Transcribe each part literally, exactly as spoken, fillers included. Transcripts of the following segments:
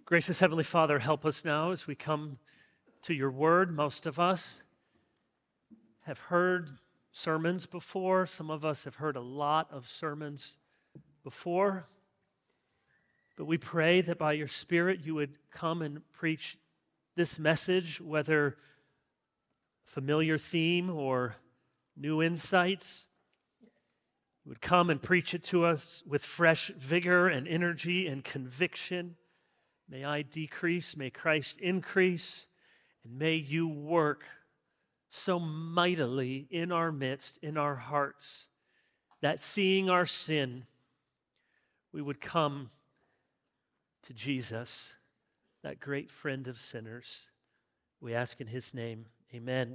Gracious Heavenly Father, help us now as we come to your word. Most of us have heard sermons before. Some of us have heard a lot of sermons before. But we pray that by your Spirit you would come and preach this message, whether familiar theme or new insights. You would come and preach it to us with fresh vigor and energy and conviction. May I decrease, may Christ increase, and may you work so mightily in our midst, in our hearts, that seeing our sin, we would come to Jesus, that great friend of sinners. We ask in his name, amen.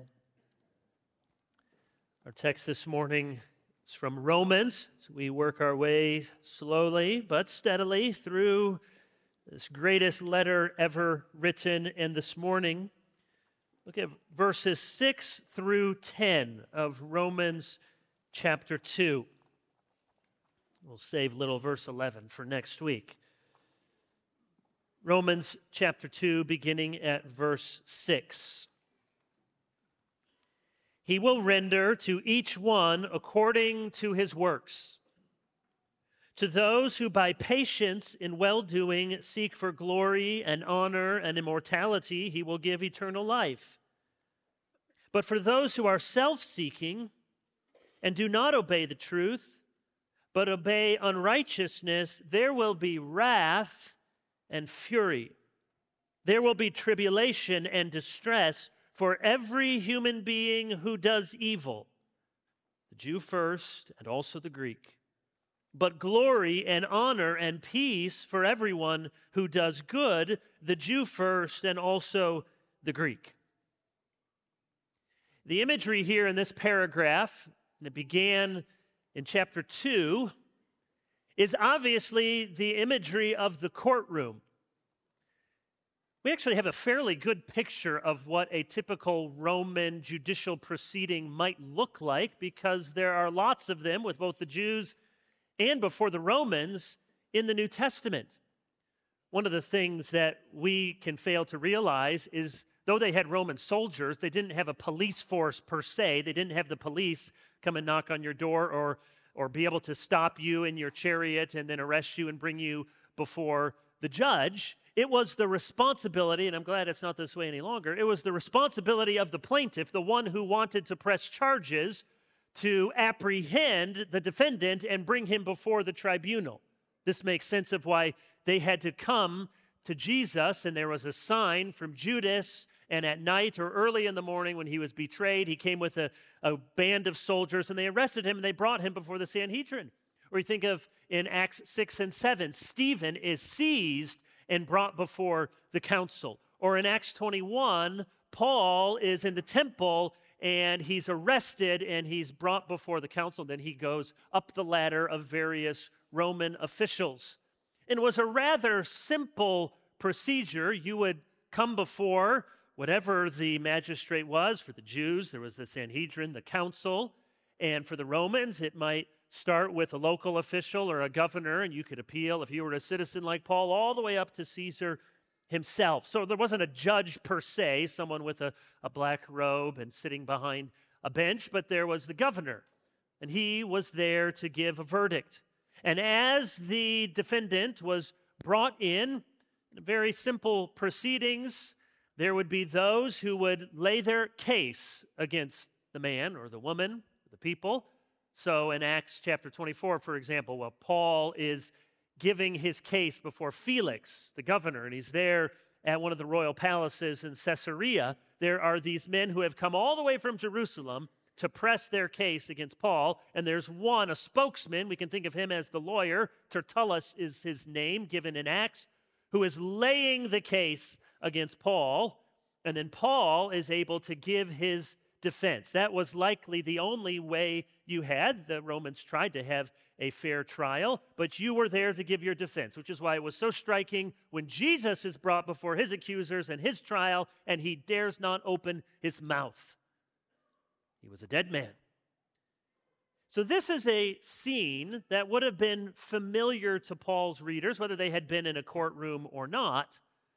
Our text this morning is from Romans. So we work our way slowly but steadily through this greatest letter ever written. And this morning, look at verses six through ten of Romans chapter two. We'll save little verse eleven for next week. Romans chapter two, beginning at verse six. He will render to each one according to his works. To those who by patience in well-doing seek for glory and honor and immortality, he will give eternal life. But for those who are self-seeking and do not obey the truth, but obey unrighteousness, there will be wrath and fury. There will be tribulation and distress for every human being who does evil, the Jew first and also the Greek. But glory and honor and peace for everyone who does good, the Jew first and also the Greek. The imagery here in this paragraph, and it began in chapter two, is obviously the imagery of the courtroom. We actually have a fairly good picture of what a typical Roman judicial proceeding might look like, because there are lots of them with both the Jews and before the Romans in the New Testament. One of the things that we can fail to realize is, though they had Roman soldiers, they didn't have a police force per se. They didn't have the police come and knock on your door or, or be able to stop you in your chariot and then arrest you and bring you before the judge. It was the responsibility, and I'm glad it's not this way any longer, it was the responsibility of the plaintiff, the one who wanted to press charges, to apprehend the defendant and bring him before the tribunal. This makes sense of why they had to come to Jesus, and there was a sign from Judas, and at night or early in the morning when he was betrayed, he came with a, a band of soldiers, and they arrested him, and they brought him before the Sanhedrin. Or you think of in Acts six and seven, Stephen is seized and brought before the council. Or in Acts twenty-one, Paul is in the temple and he's arrested and he's brought before the council. Then he goes up the ladder of various Roman officials. And it was a rather simple procedure. You would come before whatever the magistrate was. For the Jews, there was the Sanhedrin, the council. And for the Romans, it might start with a local official or a governor, and you could appeal if you were a citizen like Paul all the way up to Caesar himself. So there wasn't a judge per se, someone with a, a black robe and sitting behind a bench, but there was the governor, and he was there to give a verdict. And as the defendant was brought in, very simple proceedings, there would be those who would lay their case against the man or the woman, the people. So in Acts chapter twenty-four, for example, while Paul is giving his case before Felix, the governor, and he's there at one of the royal palaces in Caesarea, there are these men who have come all the way from Jerusalem to press their case against Paul, and there's one, a spokesman, we can think of him as the lawyer, Tertullus is his name given in Acts, who is laying the case against Paul, and then Paul is able to give his defense. That was likely the only way you had. The Romans tried to have a fair trial, but you were there to give your defense, which is why it was so striking when Jesus is brought before his accusers and his trial, and he dares not open his mouth. He was a dead man. So this is a scene that would have been familiar to Paul's readers, whether they had been in a courtroom or not.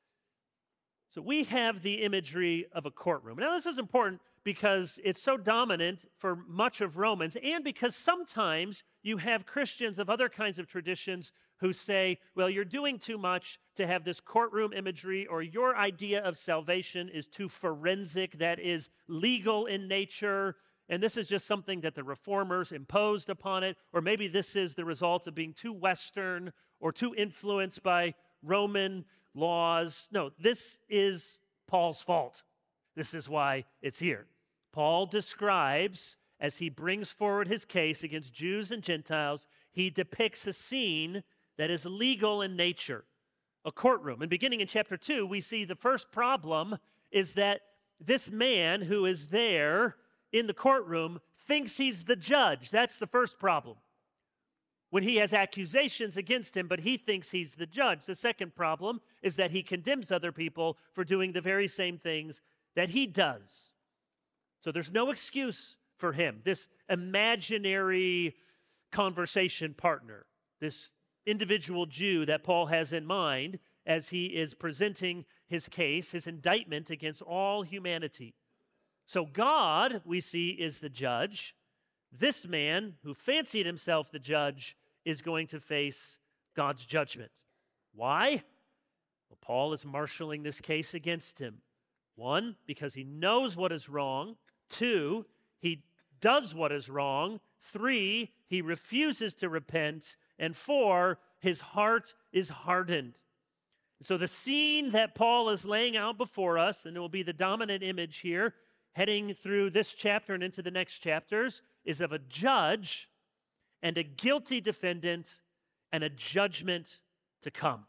So we have the imagery of a courtroom. Now, this is important because it's so dominant for much of Romans, and because sometimes you have Christians of other kinds of traditions who say, well, you're doing too much to have this courtroom imagery, or your idea of salvation is too forensic, that is legal in nature, and this is just something that the reformers imposed upon it, or maybe this is the result of being too Western or too influenced by Roman laws. No, this is Paul's fault. This is why it's here. Paul describes, as he brings forward his case against Jews and Gentiles, he depicts a scene that is legal in nature, a courtroom. And beginning in chapter two, we see the first problem is that this man who is there in the courtroom thinks he's the judge. That's the first problem. When he has accusations against him, but he thinks he's the judge. The second problem is that he condemns other people for doing the very same things that he does. So there's no excuse for him, this imaginary conversation partner, this individual Jew that Paul has in mind as he is presenting his case, his indictment against all humanity. So God, we see, is the judge. This man, who fancied himself the judge, is going to face God's judgment. Why? Well, Paul is marshaling this case against him. One, because he knows what is wrong. Two, he does what is wrong. Three, he refuses to repent. And four, his heart is hardened. So the scene that Paul is laying out before us, and it will be the dominant image here, heading through this chapter and into the next chapters, is of a judge and a guilty defendant and a judgment to come.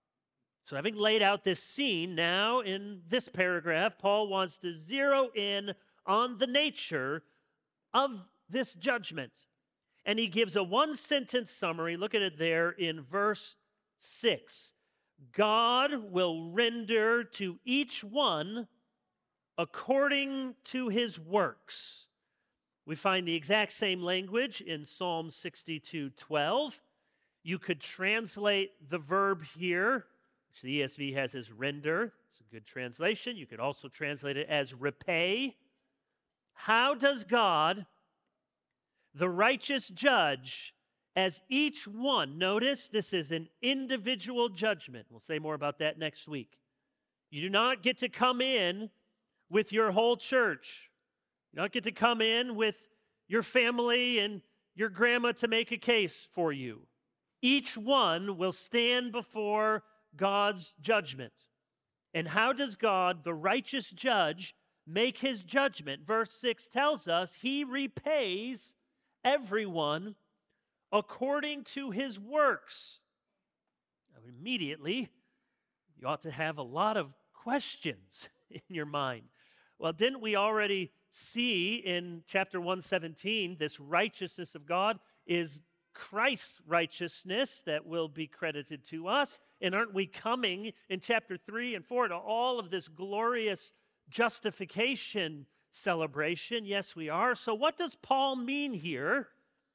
So having laid out this scene, now in this paragraph, Paul wants to zero in on the nature of this judgment. And he gives a one-sentence summary. Look at it there in verse six. God will render to each one according to his works. We find the exact same language in Psalm sixty-two twelve. You could translate the verb here, which the E S V has as render. It's a good translation. You could also translate it as repay. How does God, the righteous judge, as each one, notice this is an individual judgment. We'll say more about that next week. You do not get to come in with your whole church. You don't get to come in with your family and your grandma to make a case for you. Each one will stand before God's judgment. And how does God, the righteous judge, make his judgment? Verse six tells us he repays everyone according to his works. Now, immediately, you ought to have a lot of questions in your mind. Well, didn't we already see in chapter one seventeen this righteousness of God is Christ's righteousness that will be credited to us? And aren't we coming in chapter three and four to all of this glorious justification celebration? Yes, we are. So what does Paul mean here?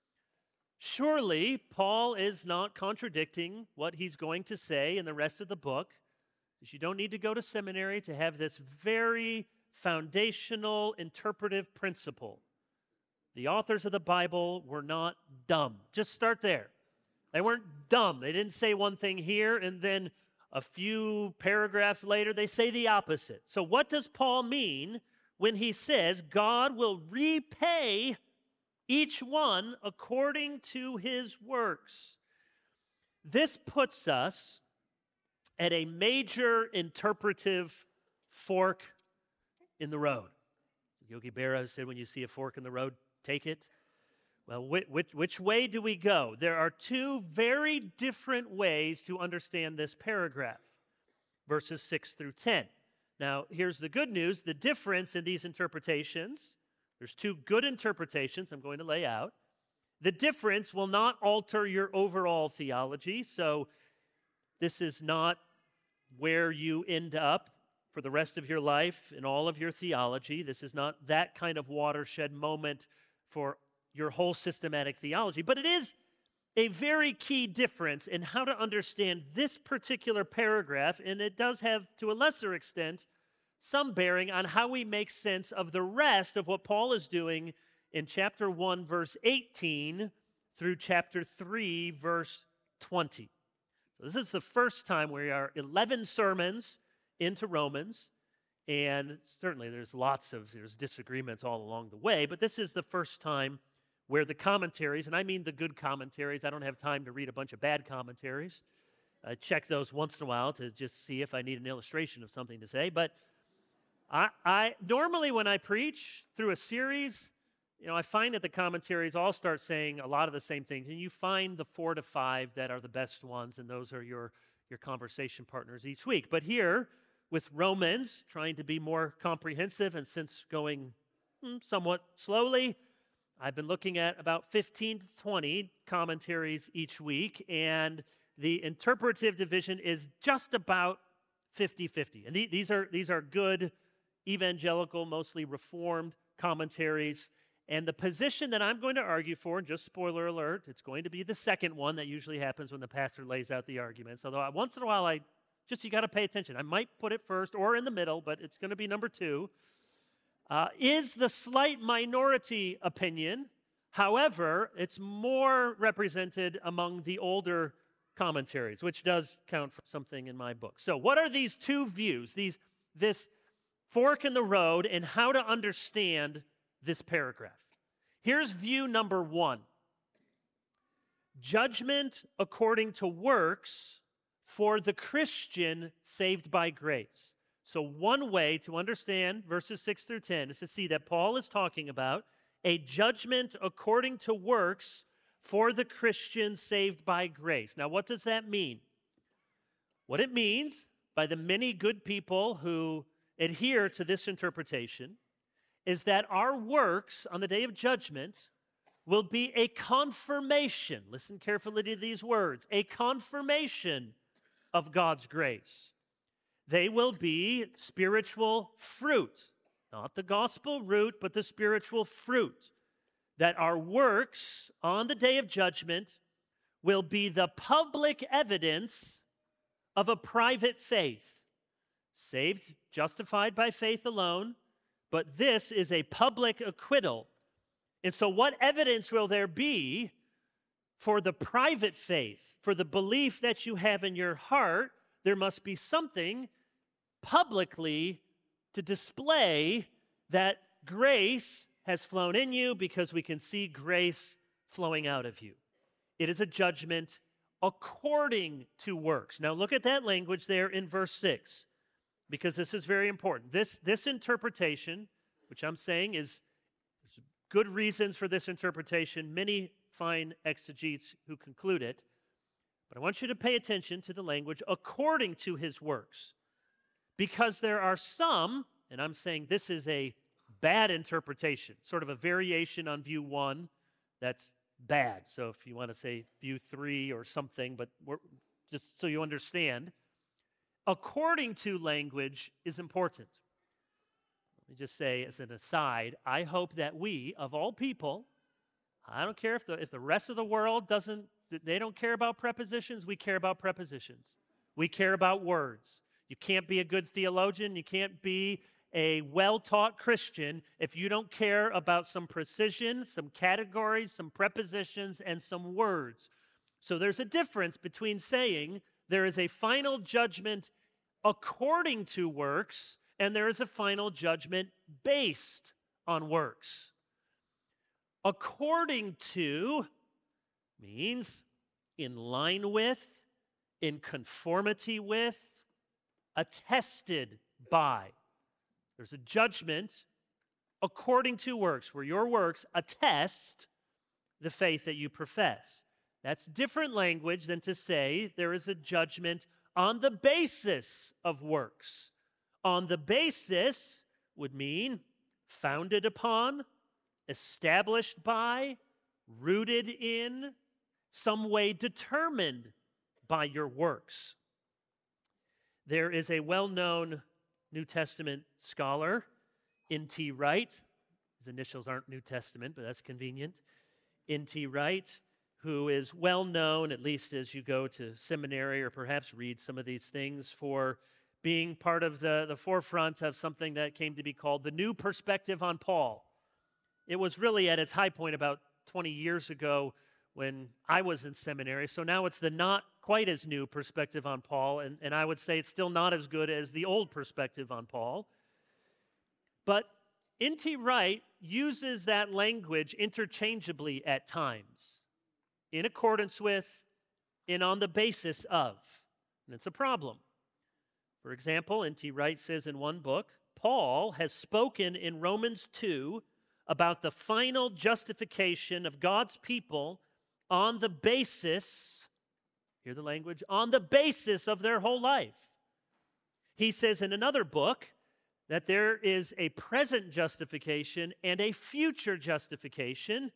Surely Paul is not contradicting what he's going to say in the rest of the book. You don't need to go to seminary to have this very foundational interpretive principle. The authors of the Bible were not dumb. Just start there. They weren't dumb. They didn't say one thing here and then a few paragraphs later they say the opposite. So what does Paul mean when he says God will repay each one according to his works? This puts us at a major interpretive fork in the road. Yogi Berra said, when you see a fork in the road, take it. Well, which, which, which way do we go? There are two very different ways to understand this paragraph, verses six through ten. Now, here's the good news. The difference in these interpretations, there's two good interpretations I'm going to lay out. The difference will not alter your overall theology, so this is not where you end up for the rest of your life in all of your theology. This is not that kind of watershed moment for your whole systematic theology, but it is a very key difference in how to understand this particular paragraph, and it does have, to a lesser extent, some bearing on how we make sense of the rest of what Paul is doing in chapter one, verse eighteen, through chapter three, verse twenty. So this is the first time we are eleven sermons into Romans, and certainly there's lots of there's disagreements all along the way, but this is the first time where the commentaries, and I mean the good commentaries, I don't have time to read a bunch of bad commentaries. I check those once in a while to just see if I need an illustration of something to say, but I, I normally when I preach through a series, you know, I find that the commentaries all start saying a lot of the same things, and you find the four to five that are the best ones, and those are your, your conversation partners each week. But here, with Romans, trying to be more comprehensive, and since going hmm, somewhat slowly, I've been looking at about fifteen to twenty commentaries each week, and the interpretive division is just about fifty-fifty. And th- these are, these are good evangelical, mostly Reformed commentaries. And the position that I'm going to argue for, and just spoiler alert, it's going to be the second one that usually happens when the pastor lays out the arguments. Although once in a while, I just, you got to pay attention. I might put it first or in the middle, but it's going to be number two, uh, is the slight minority opinion. However, it's more represented among the older commentaries, which does count for something in my book. So what are these two views, these this fork in the road, and how to understand this paragraph? Here's view number one. Judgment according to works for the Christian saved by grace. So one way to understand verses six through ten is to see that Paul is talking about a judgment according to works for the Christian saved by grace. Now, what does that mean? What it means, by the many good people who adhere to this interpretation, is that our works on the day of judgment will be a confirmation. Listen carefully to these words. A confirmation of God's grace. They will be spiritual fruit. Not the gospel root, but the spiritual fruit. That our works on the day of judgment will be the public evidence of a private faith. Saved, justified by faith alone, but this is a public acquittal. And so what evidence will there be for the private faith, for the belief that you have in your heart? There must be something publicly to display that grace has flown in you, because we can see grace flowing out of you. It is a judgment according to works. Now look at that language there in verse six, because this is very important. This, this interpretation, which I'm saying is there's good reasons for this interpretation, many fine exegetes who conclude it, but I want you to pay attention to the language according to his works, because there are some, and I'm saying this is a bad interpretation, sort of a variation on view one that's bad. So if you want to say view three or something, but we're, just so you understand, according to language is important. Let me just say as an aside, I hope that we, of all people, I don't care if the, if the rest of the world doesn't, they don't care about prepositions, we care about prepositions. We care about words. You can't be a good theologian, you can't be a well-taught Christian if you don't care about some precision, some categories, some prepositions, and some words. So there's a difference between saying there is a final judgment according to works, and there is a final judgment based on works. According to means in line with, in conformity with, attested by. There's a judgment according to works, where your works attest the faith that you profess. That's different language than to say there is a judgment on the basis of works. On the basis would mean founded upon, established by, rooted in, some way determined by your works. There is a well-known New Testament scholar, N T Wright. His initials aren't New Testament, but that's convenient. N T Wright, who is well known, at least as you go to seminary or perhaps read some of these things, for being part of the, the forefront of something that came to be called the New Perspective on Paul. It was really at its high point about twenty years ago when I was in seminary, so now it's the not quite as new perspective on Paul, and, and I would say it's still not as good as the old perspective on Paul. But N T Wright uses that language interchangeably at times, in accordance with and on the basis of, and it's a problem. For example, N T Wright says in one book, Paul has spoken in Romans two about the final justification of God's people on the basis, hear the language, on the basis of their whole life. He says in another book that there is a present justification and a future justification,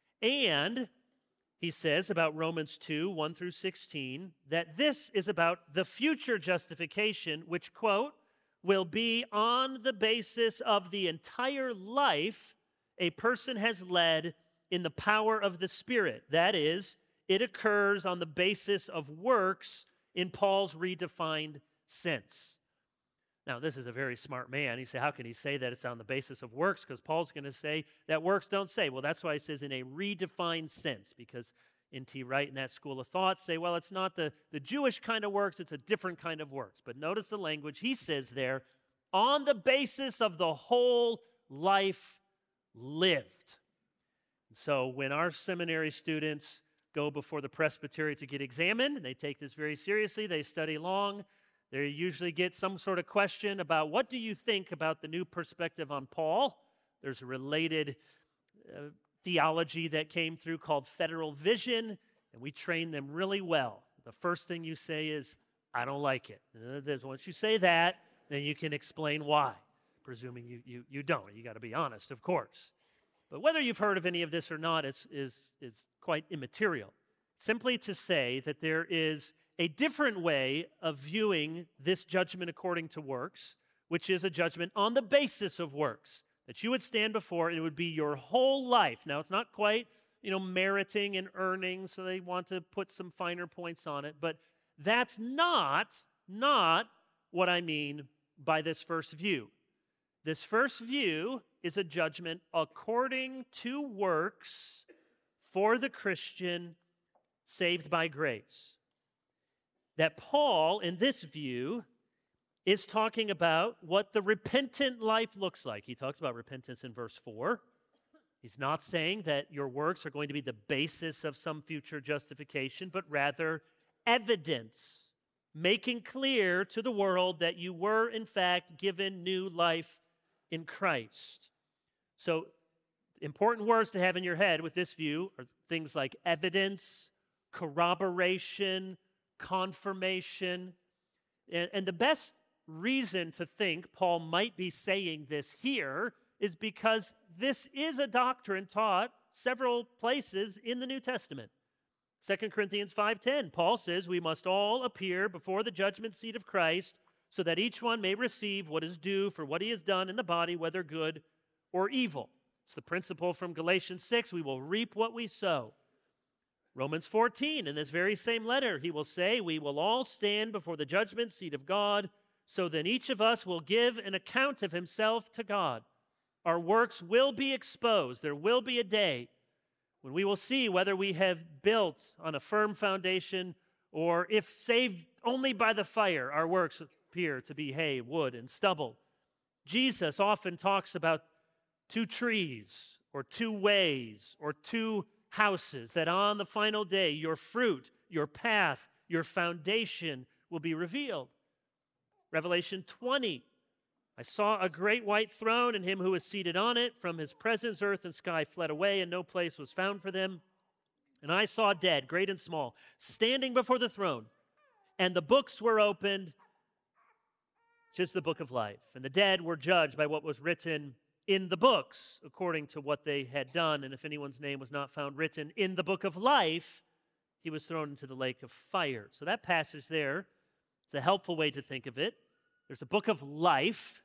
and he says about Romans two, one through sixteen, that this is about the future justification, which, quote, will be on the basis of the entire life a person has led in the power of the Spirit. That is, it occurs on the basis of works in Paul's redefined sense. Now, this is a very smart man. You say, how can he say that it's on the basis of works? Because Paul's going to say that works don't say. Well, that's why he says in a redefined sense, because N T Wright and that school of thought say, well, it's not the, the Jewish kind of works, it's a different kind of works. But notice the language he says there, on the basis of the whole life lived. So when our seminary students go before the presbytery to get examined, and they take this very seriously, they study long, they usually get some sort of question about what do you think about the new perspective on Paul. There's a related uh, theology that came through called federal vision, and we train them really well. The first thing you say is, I don't like it. And once you say that, then you can explain why, presuming you, you, you don't. You got to be honest, of course. But whether you've heard of any of this or not is, is, is quite immaterial. Simply to say that there is a different way of viewing this judgment according to works, which is a judgment on the basis of works, that you would stand before and it would be your whole life. Now, it's not quite, you know, meriting and earning, so they want to put some finer points on it, but that's not, not what I mean by this first view. This first view is a judgment according to works for the Christian saved by grace. That Paul, in this view, is talking about what the repentant life looks like. He talks about repentance in verse four. He's not saying that your works are going to be the basis of some future justification, but rather evidence, making clear to the world that you were, in fact, given new life in Christ. So, important words to have in your head with this view are things like evidence, corroboration, confirmation. And, and the best reason to think Paul might be saying this here is because this is a doctrine taught several places in the New Testament. Second Corinthians five ten, Paul says, we must all appear before the judgment seat of Christ so that each one may receive what is due for what he has done in the body, whether good or evil. It's the principle from Galatians six, we will reap what we sow. Romans fourteen, in this very same letter, he will say, we will all stand before the judgment seat of God, so then each of us will give an account of himself to God. Our works will be exposed. There will be a day when we will see whether we have built on a firm foundation or if saved only by the fire, our works appear to be hay, wood, and stubble. Jesus often talks about two trees or two ways or two houses, that on the final day, your fruit, your path, your foundation will be revealed. Revelation twenty, I saw a great white throne and him who was seated on it. From his presence, earth and sky fled away, and no place was found for them. And I saw dead, great and small, standing before the throne. And the books were opened, which is the book of life. And the dead were judged by what was written in the books, according to what they had done. And if anyone's name was not found written in the book of life, he was thrown into the lake of fire. So that passage there, it's a helpful way to think of it. There's a book of life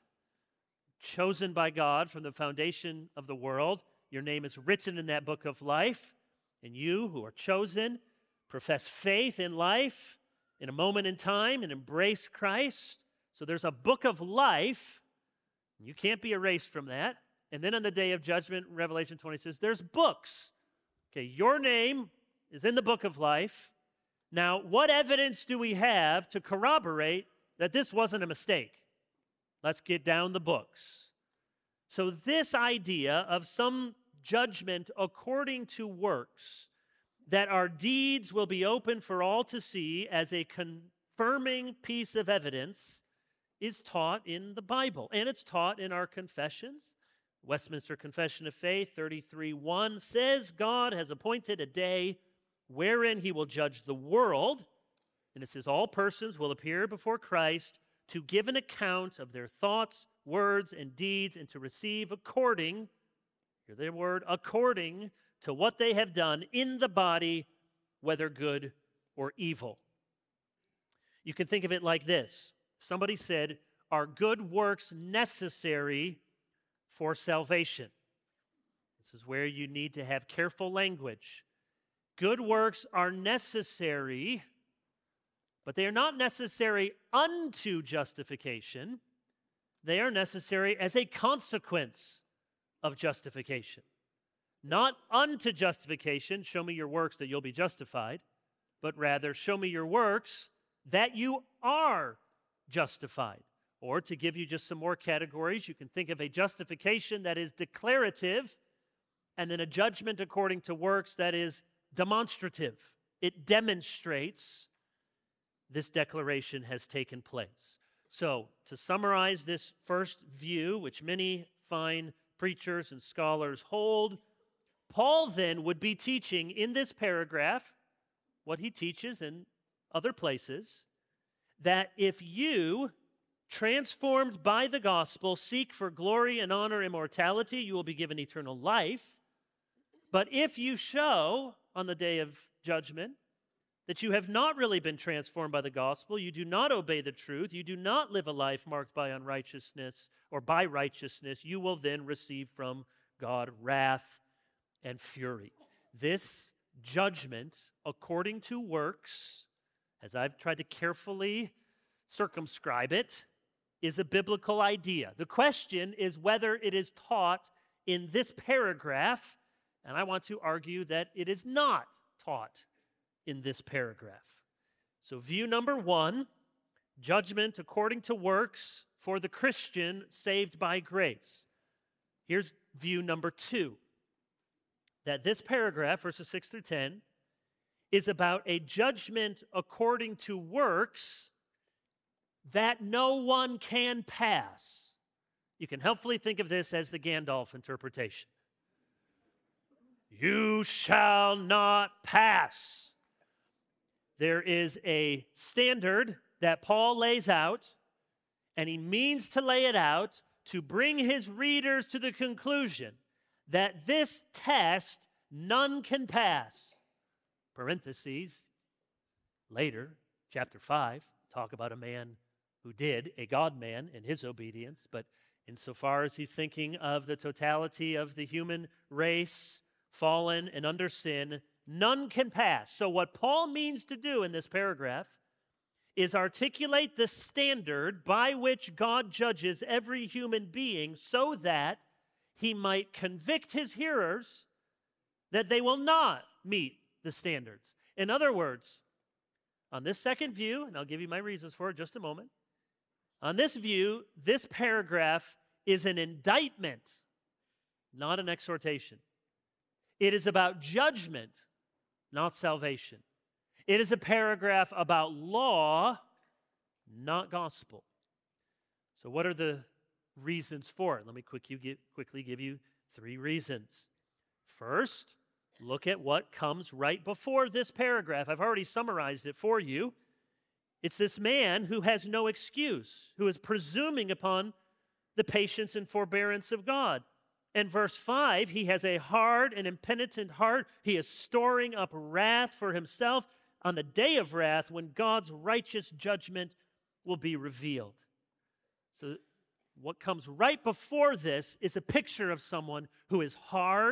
chosen by God from the foundation of the world. Your name is written in that book of life. And you who are chosen, profess faith in life in a moment in time and embrace Christ. So there's a book of life. You can't be erased from that. And then on the day of judgment, Revelation twenty says, there's books. Okay, your name is in the book of life. Now, what evidence do we have to corroborate that this wasn't a mistake? Let's get down the books. So this idea of some judgment according to works, that our deeds will be open for all to see as a confirming piece of evidence, is taught in the Bible. And it's taught in our confessions. Westminster Confession of Faith thirty-three one says God has appointed a day wherein he will judge the world. And it says all persons will appear before Christ to give an account of their thoughts, words, and deeds, and to receive according, hear the word, according to what they have done in the body, whether good or evil. You can think of it like this. Somebody said, are good works necessary for salvation? This is where you need to have careful language. Good works are necessary, but they are not necessary unto justification. They are necessary as a consequence of justification. Not unto justification, show me your works that you'll be justified, but rather show me your works that you are justified. Or to give you just some more categories, you can think of a justification that is declarative, and then a judgment according to works that is demonstrative. It demonstrates this declaration has taken place. So, to summarize this first view, which many fine preachers and scholars hold, Paul then would be teaching in this paragraph what he teaches in other places, that if you, transformed by the gospel, seek for glory and honor, immortality, you will be given eternal life. But if you show on the day of judgment that you have not really been transformed by the gospel, you do not obey the truth, you do not live a life marked by unrighteousness or by righteousness, you will then receive from God wrath and fury. This judgment, according to works, as I've tried to carefully circumscribe it, is a biblical idea. The question is whether it is taught in this paragraph, and I want to argue that it is not taught in this paragraph. So view number one, judgment according to works for the Christian saved by grace. Here's view number two, that this paragraph, verses six through ten, is about a judgment according to works that no one can pass. You can helpfully think of this as the Gandalf interpretation. You shall not pass. There is a standard that Paul lays out, and he means to lay it out to bring his readers to the conclusion that this test none can pass. Parentheses, later, chapter five, talk about a man who did, a God-man in his obedience, but insofar as he's thinking of the totality of the human race, fallen and under sin, none can pass. So what Paul means to do in this paragraph is articulate the standard by which God judges every human being so that he might convict his hearers that they will not meet the standards. In other words, on this second view, and I'll give you my reasons for it in just a moment, on this view, this paragraph is an indictment, not an exhortation. It is about judgment, not salvation. It is a paragraph about law, not gospel. So what are the reasons for it? Let me quick you give, quickly give you three reasons. First, look at what comes right before this paragraph. I've already summarized it for you. It's this man who has no excuse, who is presuming upon the patience and forbearance of God. In verse five, he has a hard and impenitent heart. He is storing up wrath for himself on the day of wrath when God's righteous judgment will be revealed. So what comes right before this is a picture of someone who is hard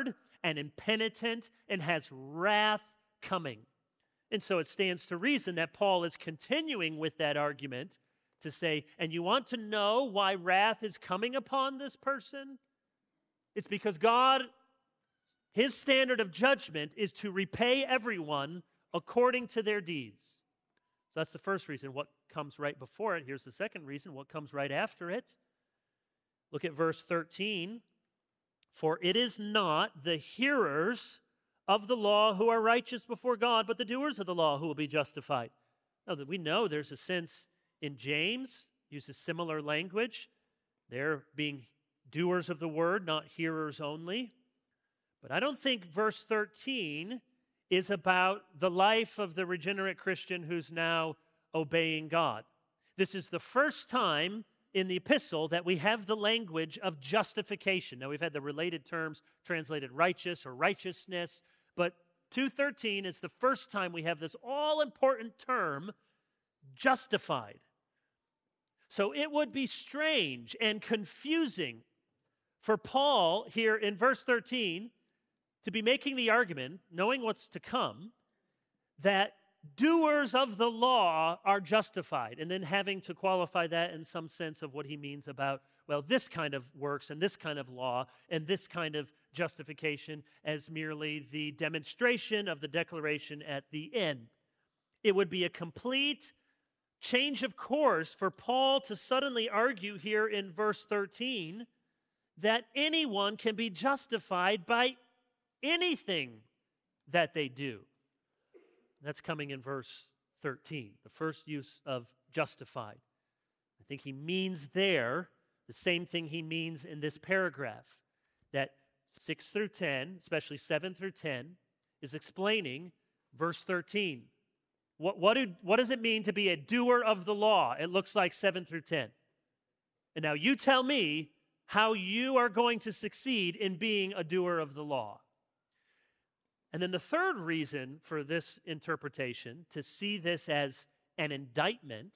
and impenitent and has wrath coming. And so it stands to reason that Paul is continuing with that argument to say, and you want to know why wrath is coming upon this person? It's because God, his standard of judgment is to repay everyone according to their deeds. So that's the first reason. What comes right before it? Here's the second reason. What comes right after it? Look at verse thirteen. For it is not the hearers of the law who are righteous before God, but the doers of the law who will be justified. Now that we know there's a sense in James, uses similar language. They're being doers of the word, not hearers only. But I don't think verse thirteen is about the life of the regenerate Christian who's now obeying God. This is the first time in the epistle that we have the language of justification. Now, we've had the related terms translated righteous or righteousness, but two thirteen is the first time we have this all-important term, justified. So it would be strange and confusing for Paul here in verse thirteen to be making the argument, knowing what's to come, that doers of the law are justified, and then having to qualify that in some sense of what he means about, well, this kind of works and this kind of law and this kind of justification as merely the demonstration of the declaration at the end. It would be a complete change of course for Paul to suddenly argue here in verse thirteen that anyone can be justified by anything that they do. That's coming in verse thirteen, the first use of justified. I think he means there the same thing he means in this paragraph, that six through ten, especially seven through ten, is explaining verse thirteen. What, what, do, what does it mean to be a doer of the law? It looks like seven through ten. And now you tell me how you are going to succeed in being a doer of the law. And then the third reason for this interpretation, to see this as an indictment,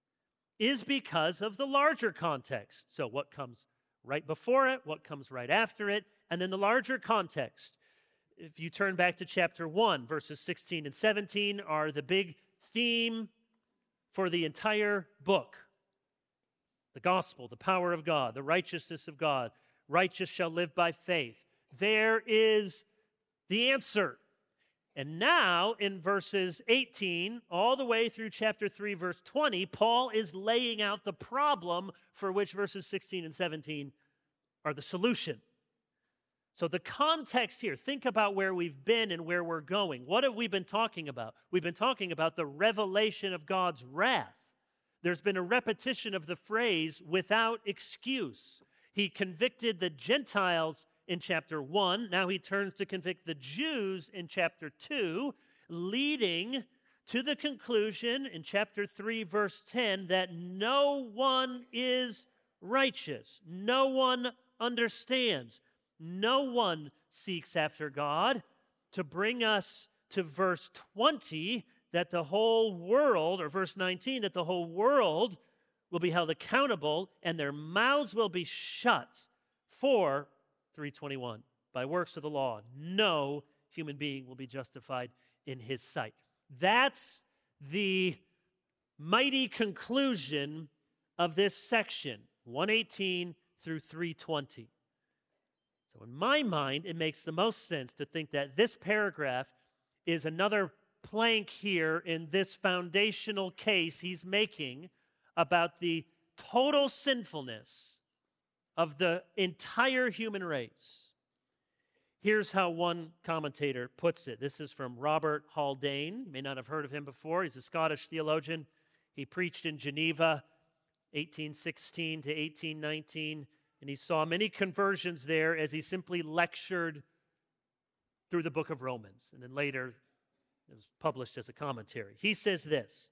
is because of the larger context. So what comes right before it, what comes right after it, and then the larger context. If you turn back to chapter one, verses sixteen and seventeen are the big theme for the entire book. The gospel, the power of God, the righteousness of God. Righteous shall live by faith. There is the answer. And now in verses eighteen, all the way through chapter three, verse twenty, Paul is laying out the problem for which verses sixteen and seventeen are the solution. So the context here, think about where we've been and where we're going. What have we been talking about? We've been talking about the revelation of God's wrath. There's been a repetition of the phrase, without excuse. He convicted the Gentiles in chapter one. Now he turns to convict the Jews in chapter two, leading to the conclusion in chapter three, verse ten, that no one is righteous. No one understands. No one seeks after God, to bring us to verse twenty, that the whole world, or verse nineteen, that the whole world will be held accountable and their mouths will be shut for three twenty-one. By works of the law, no human being will be justified in his sight. That's the mighty conclusion of this section, one eighteen through three twenty. So in my mind, it makes the most sense to think that this paragraph is another plank here in this foundational case he's making about the total sinfulness of the entire human race. Here's how one commentator puts it. This is from Robert Haldane. You may not have heard of him before. He's a Scottish theologian. He preached in Geneva, eighteen sixteen to eighteen nineteen, and he saw many conversions there as he simply lectured through the book of Romans, and then later it was published as a commentary. He says this: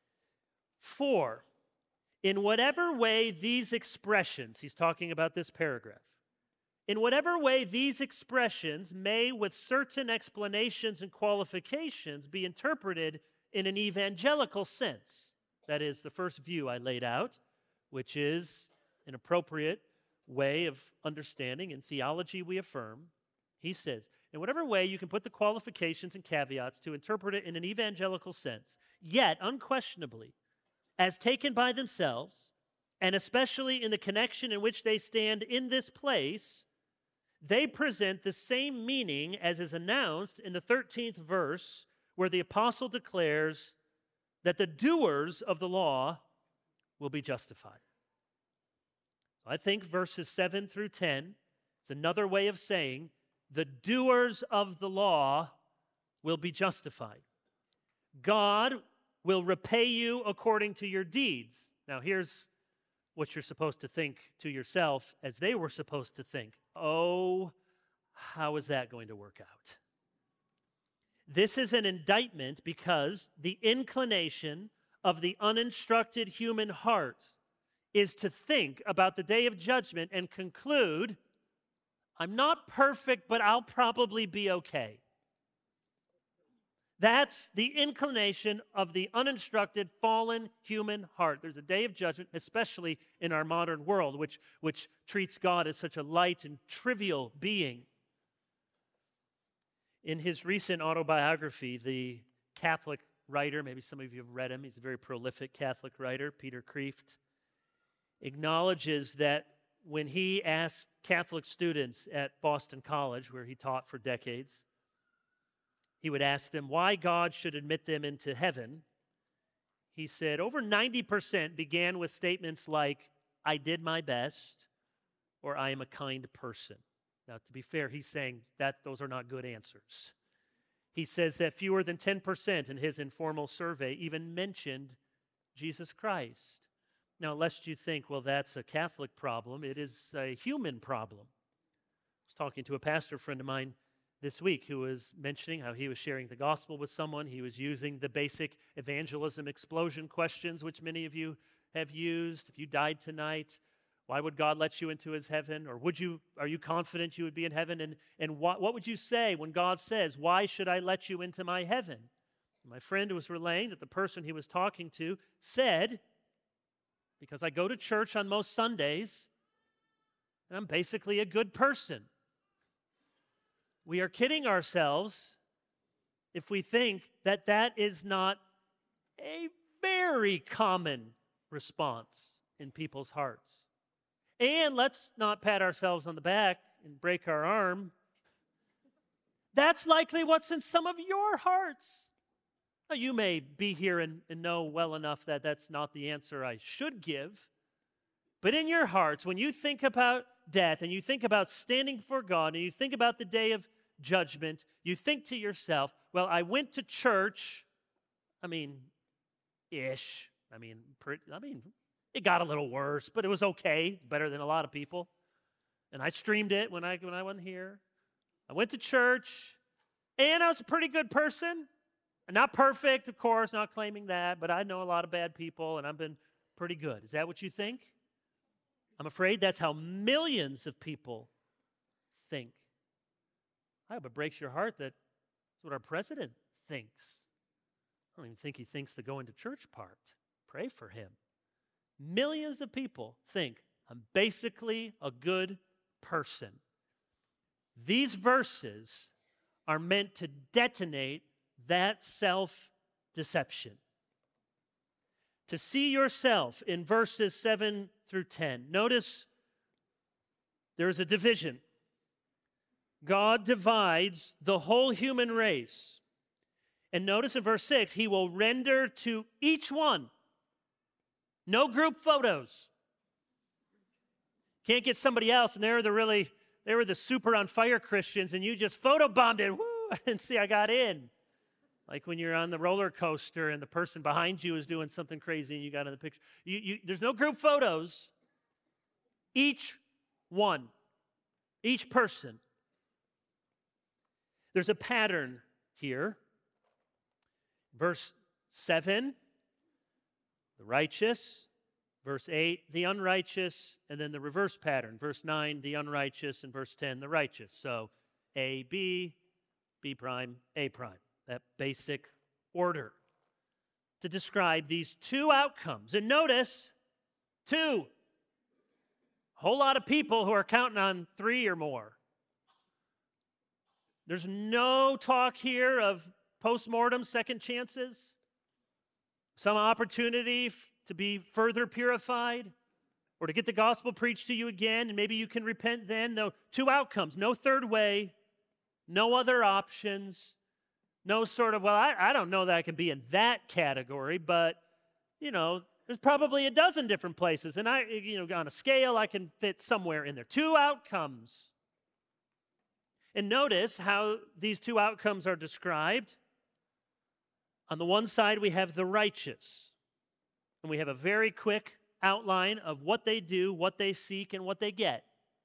For in whatever way these expressions, he's talking about this paragraph, in whatever way these expressions may, with certain explanations and qualifications, be interpreted in an evangelical sense, that is, the first view I laid out, which is an appropriate way of understanding in theology we affirm, he says, in whatever way you can put the qualifications and caveats to interpret it in an evangelical sense. Yet, unquestionably, as taken by themselves, and especially in the connection in which they stand in this place, they present the same meaning as is announced in the thirteenth verse, where the apostle declares that the doers of the law will be justified. I think verses seven through ten is another way of saying the doers of the law will be justified. God will repay you according to your deeds. Now, here's what you're supposed to think to yourself as they were supposed to think. Oh, how is that going to work out? This is an indictment because the inclination of the uninstructed human heart is to think about the day of judgment and conclude, I'm not perfect, but I'll probably be okay. That's the inclination of the uninstructed, fallen human heart. There's a day of judgment, especially in our modern world, which, which treats God as such a light and trivial being. In his recent autobiography, the Catholic writer, maybe some of you have read him, he's a very prolific Catholic writer, Peter Kreeft, acknowledges that when he asked Catholic students at Boston College, where he taught for decades, he would ask them why God should admit them into heaven. He said over ninety percent began with statements like, I did my best, or I am a kind person. Now, to be fair, he's saying that those are not good answers. He says that fewer than ten percent in his informal survey even mentioned Jesus Christ. Now, lest you think, well, that's a Catholic problem, it is a human problem. I was talking to a pastor friend of mine this week who was mentioning how he was sharing the gospel with someone. He was using the basic evangelism explosion questions, which many of you have used. If you died tonight, why would God let you into his heaven? Or would you, are you confident you would be in heaven? And, and what, what would you say when God says, why should I let you into my heaven? My friend was relaying that the person he was talking to said, because I go to church on most Sundays, and I'm basically a good person. We are kidding ourselves if we think that that is not a very common response in people's hearts. And let's not pat ourselves on the back and break our arm. That's likely what's in some of your hearts. Now, you may be here and, and know well enough that that's not the answer I should give. But in your hearts, when you think about death and you think about standing before God and you think about the day of judgment, you think to yourself, well, I went to church, I mean, ish. I mean, pretty, I mean, it got a little worse, but it was okay, better than a lot of people. And I streamed it when I when I wasn't here. I went to church, and I was a pretty good person. Not perfect, of course, not claiming that, but I know a lot of bad people, and I've been pretty good. Is that what you think? I'm afraid that's how millions of people think. I hope it breaks your heart that that's what our president thinks. I don't even think he thinks the going to church part. Pray for him. Millions of people think I'm basically a good person. These verses are meant to detonate that self-deception. To see yourself in verses seven through ten. Notice there is a division. God divides the whole human race. And notice in verse six, he will render to each one. No group photos. Can't get somebody else, and they're the really, they were the super on fire Christians, and you just photobombed it. Woo! I didn't see I got in. Like when you're on the roller coaster and the person behind you is doing something crazy and you got in the picture. You, you, there's no group photos. Each one, each person. There's a pattern here. Verse seven, the righteous. Verse eight, the unrighteous. And then the reverse pattern. Verse nine, the unrighteous. And verse ten, the righteous. So A, B, B prime, A prime. That basic order to describe these two outcomes. And notice, two. A whole lot of people who are counting on three or more. There's no talk here of post-mortem second chances, some opportunity f- to be further purified, or to get the gospel preached to you again, and maybe you can repent then. No, two outcomes, no third way, no other options, no sort of, well, I, I don't know that I can be in that category, but, you know, there's probably a dozen different places, and I, you know, on a scale, I can fit somewhere in there. Two outcomes. And notice how these two outcomes are described. On the one side, we have the righteous, and we have a very quick outline of what they do, what they seek, and what they get.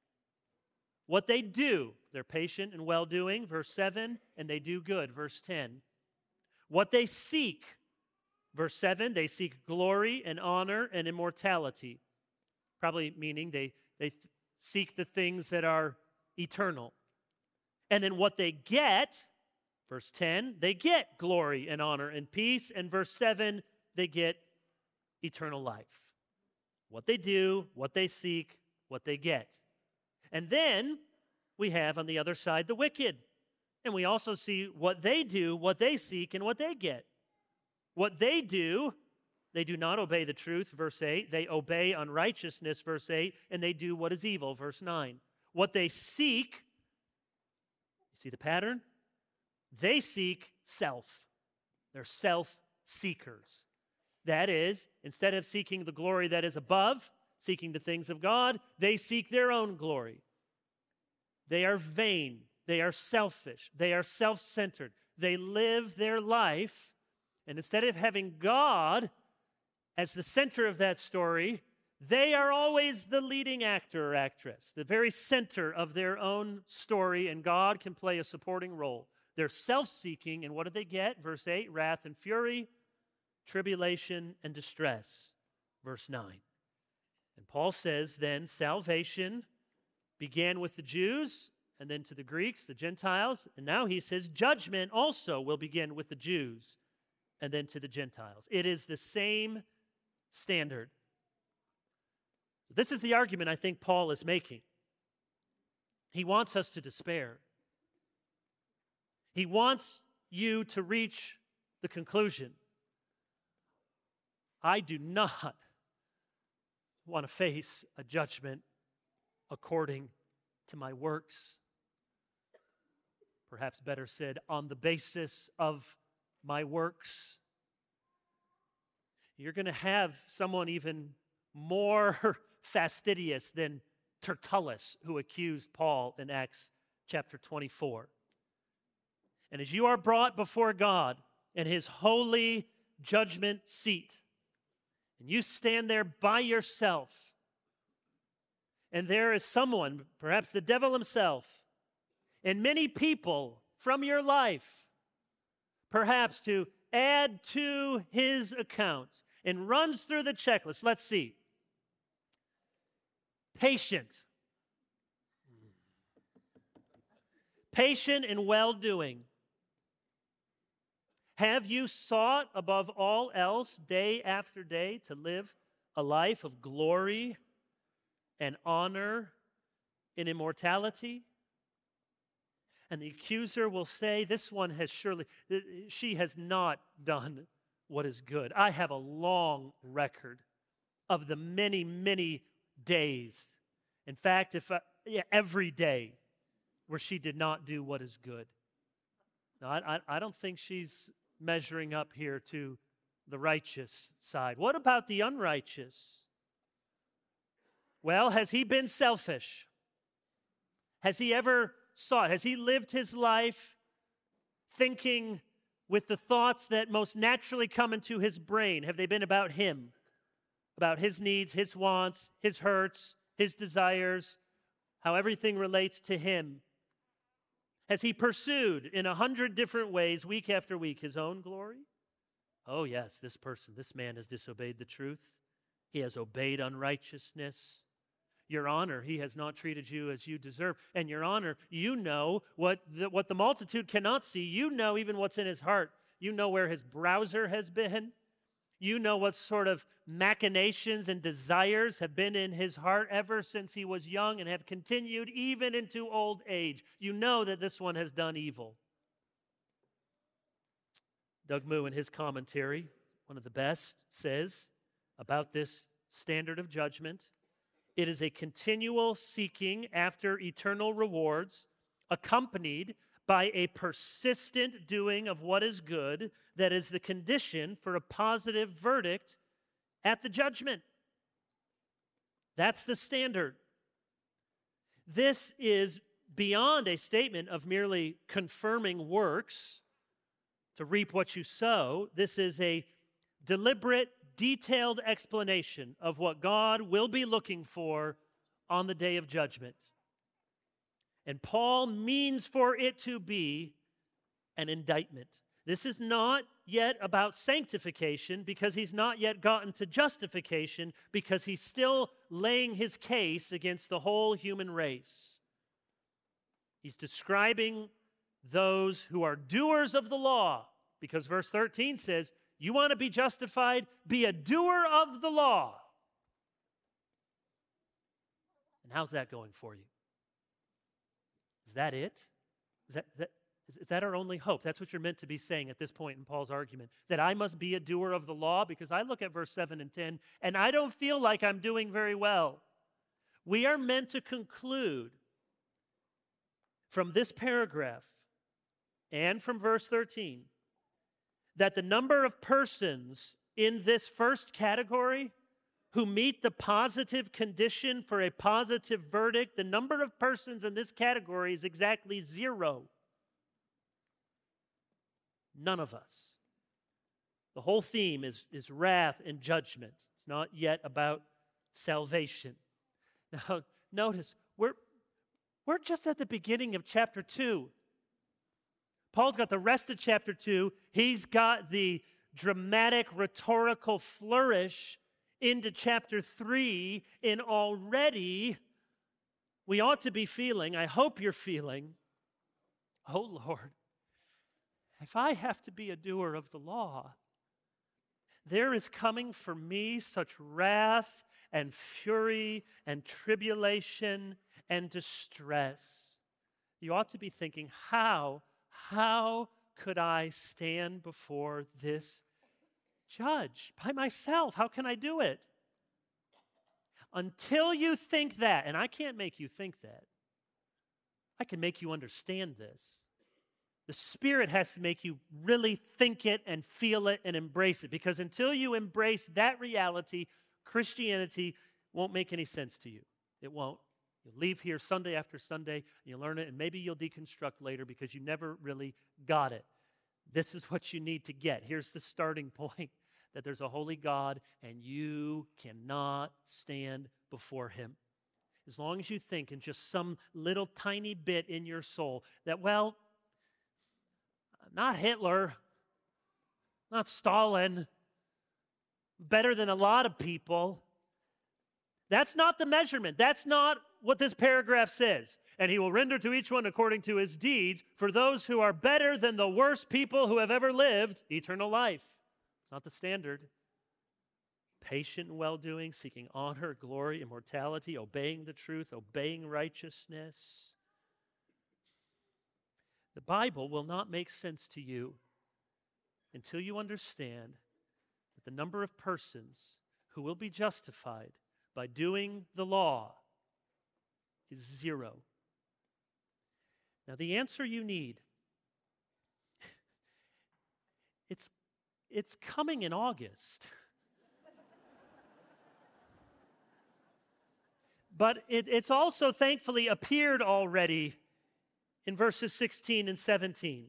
What they do, they're patient and well-doing, verse seven, and they do good, verse ten. What they seek, verse seven, they seek glory and honor and immortality, probably meaning they, they th- seek the things that are eternal. And then what they get, verse ten, they get glory and honor and peace, and verse seven, they get eternal life. What they do, what they seek, what they get. And then we have on the other side the wicked. And we also see what they do, what they seek, and what they get. What they do, they do not obey the truth, verse eight. They obey unrighteousness, verse eight. And they do what is evil, verse nine. What they seek, you see the pattern? They seek self. They're self-seekers. That is, instead of seeking the glory that is above, seeking the things of God, they seek their own glory. They are vain. They are selfish. They are self-centered. They live their life, and instead of having God as the center of that story, they are always the leading actor or actress, the very center of their own story, and God can play a supporting role. They're self-seeking, and what do they get? Verse eight, wrath and fury, tribulation and distress. Verse nine. And Paul says then salvation began with the Jews, and then to the Greeks, the Gentiles, and now he says judgment also will begin with the Jews, and then to the Gentiles. It is the same standard. This is the argument I think Paul is making. He wants us to despair. He wants you to reach the conclusion, I do not want to face a judgment according to my works. Perhaps better said, on the basis of my works. You're going to have someone even more fastidious than Tertullus, who accused Paul in Acts chapter twenty-four. And as you are brought before God in his holy judgment seat, and you stand there by yourself, and there is someone, perhaps the devil himself, and many people from your life, perhaps to add to his account, and runs through the checklist. Let's see. Patient. Patient and well-doing. Have you sought above all else day after day to live a life of glory and honor and immortality? And the accuser will say, this one has surely, she has not done what is good. I have a long record of the many, many days. In fact, if I, yeah, every day where she did not do what is good. Now, I, I, I don't think she's measuring up here to the righteous side. What about the unrighteous? Well, has he been selfish? Has he ever sought? Has he lived his life thinking with the thoughts that most naturally come into his brain? Have they been about him? About his needs, his wants, his hurts, his desires, how everything relates to him? Has he pursued in a hundred different ways, week after week, his own glory? Oh yes, this person, this man has disobeyed the truth. He has obeyed unrighteousness. Your honor, he has not treated you as you deserve. And your honor, you know what the, what the multitude cannot see. You know even what's in his heart. You know where his browser has been. You know what sort of machinations and desires have been in his heart ever since he was young and have continued even into old age. You know that this one has done evil. Doug Moo, in his commentary, one of the best, says about this standard of judgment, it is a continual seeking after eternal rewards, accompanied by a persistent doing of what is good that is the condition for a positive verdict at the judgment. That's the standard. This is beyond a statement of merely confirming works to reap what you sow. This is a deliberate, detailed explanation of what God will be looking for on the day of judgment. And Paul means for it to be an indictment. This is not yet about sanctification because he's not yet gotten to justification because he's still laying his case against the whole human race. He's describing those who are doers of the law because verse thirteen says, you want to be justified? Be a doer of the law. And how's that going for you? Is that it? Is that, that, is that our only hope? That's what you're meant to be saying at this point in Paul's argument, that I must be a doer of the law, because I look at verse seven and ten, and I don't feel like I'm doing very well. We are meant to conclude from this paragraph and from verse thirteen that the number of persons in this first category who meet the positive condition for a positive verdict, the number of persons in this category is exactly zero. None of us. The whole theme is, is wrath and judgment. It's not yet about salvation. Now, notice, we're, we're just at the beginning of chapter two. Paul's got the rest of chapter two. He's got the dramatic rhetorical flourish into chapter three, and already we ought to be feeling, I hope you're feeling, oh Lord, if I have to be a doer of the law, there is coming for me such wrath and fury and tribulation and distress. You ought to be thinking, how, how could I stand before this judge by myself? How can I do it? Until you think that, and I can't make you think that. I can make you understand this. The Spirit has to make you really think it and feel it and embrace it, because until you embrace that reality, Christianity won't make any sense to you. It won't. You'll leave here Sunday after Sunday, and you'll learn it, and maybe you'll deconstruct later because you never really got it. This is what you need to get. Here's the starting point, that there's a holy God and you cannot stand before Him. As long as you think in just some little tiny bit in your soul that, well, not Hitler, not Stalin, better than a lot of people. That's not the measurement. That's not what this paragraph says. And He will render to each one according to his deeds. For those who are better than the worst people who have ever lived, eternal life. It's not the standard. Patient and well-doing, seeking honor, glory, immortality, obeying the truth, obeying righteousness. The Bible will not make sense to you until you understand that the number of persons who will be justified by doing the law is zero. Now, the answer you need, it's, it's coming in August. But it, it's also thankfully appeared already in verses sixteen and seventeen.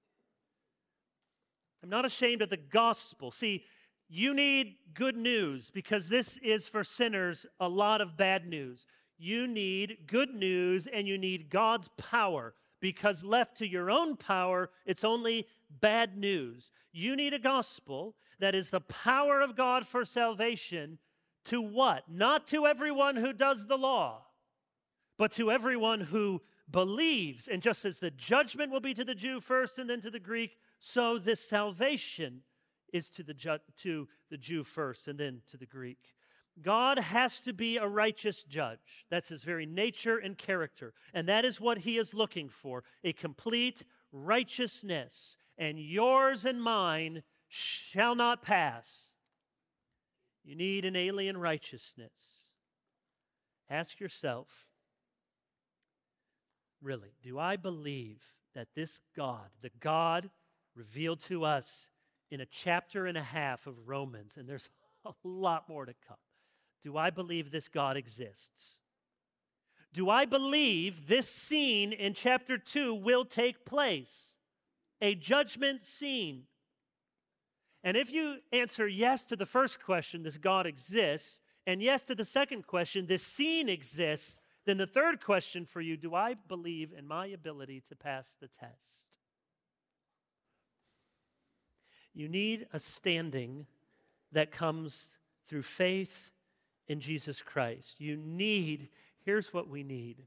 I'm not ashamed of the gospel. See, you need good news because this is for sinners a lot of bad news. You need good news and you need God's power, because left to your own power, it's only bad news. You need a gospel that is the power of God for salvation to what? Not to everyone who does the law, but to everyone who believes. And just as the judgment will be to the Jew first and then to the Greek, so this salvation is to the, ju- to the Jew first and then to the Greek. God has to be a righteous judge. That's his very nature and character. And that is what he is looking for, a complete righteousness. And yours and mine shall not pass. You need an alien righteousness. Ask yourself, really, do I believe that this God, the God revealed to us in a chapter and a half of Romans, and there's a lot more to come, do I believe this God exists? Do I believe this scene in chapter two will take place? A judgment scene. And if you answer yes to the first question, this God exists, and yes to the second question, this scene exists, then the third question for you, do I believe in my ability to pass the test? You need a standing that comes through faith in Jesus Christ. You need, here's what we need.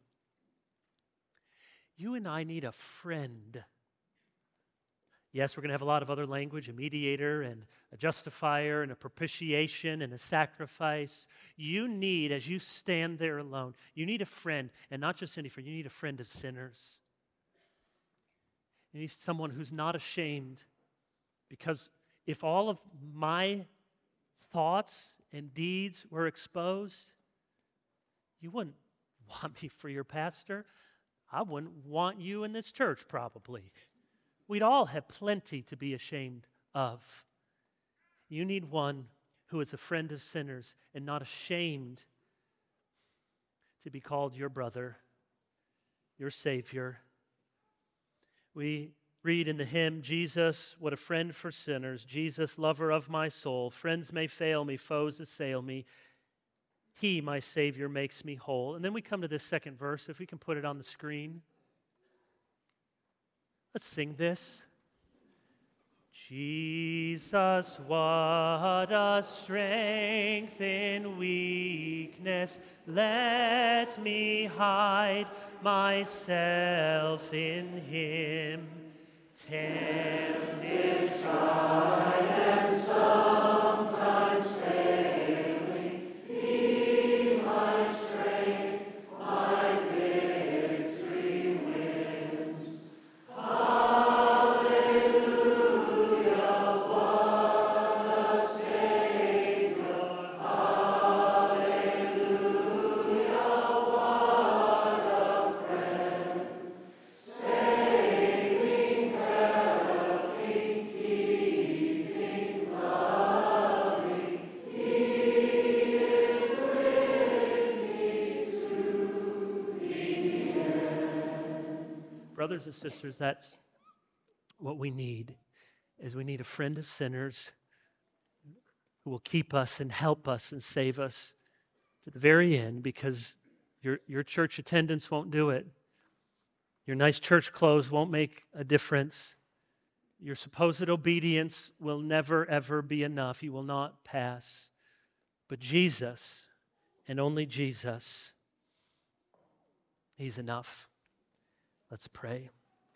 You and I need a friend. Yes, we're going to have a lot of other language, a mediator and a justifier and a propitiation and a sacrifice. You need, as you stand there alone, you need a friend, and not just any friend, you need a friend of sinners. You need someone who's not ashamed, because if all of my thoughts and deeds were exposed, you wouldn't want me for your pastor. I wouldn't want you in this church, probably. We'd all have plenty to be ashamed of. You need one who is a friend of sinners and not ashamed to be called your brother, your Savior. We read in the hymn, Jesus, what a friend for sinners, Jesus, lover of my soul. Friends may fail me, foes assail me. He, my Savior, makes me whole. And then we come to this second verse, if we can put it on the screen. Let's sing this. Jesus, what a strength in weakness. Let me hide myself in him. Tempted, tried, and sometimes failing, be my strength, my victory wins. Hallelujah, what a Savior. Hallelujah, what a friend. Saving, helping, keeping, loving. He is with me to the end. Brothers and sisters, that's what we need, is we need a friend of sinners who will keep us and help us and save us to the very end, because your, your church attendance won't do it. Your nice church clothes won't make a difference. Your supposed obedience will never, ever be enough. You will not pass. But Jesus, and only Jesus, he's enough. Let's pray.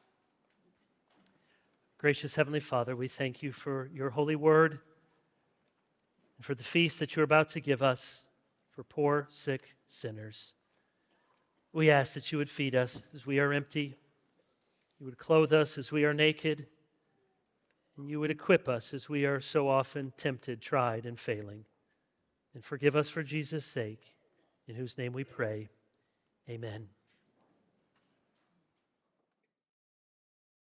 Gracious Heavenly Father, we thank you for your holy word and for the feast that you're about to give us for poor, sick sinners. We ask that you would feed us as we are empty, you would clothe us as we are naked, and you would equip us as we are so often tempted, tried, and failing. And forgive us for Jesus' sake, in whose name we pray. Amen.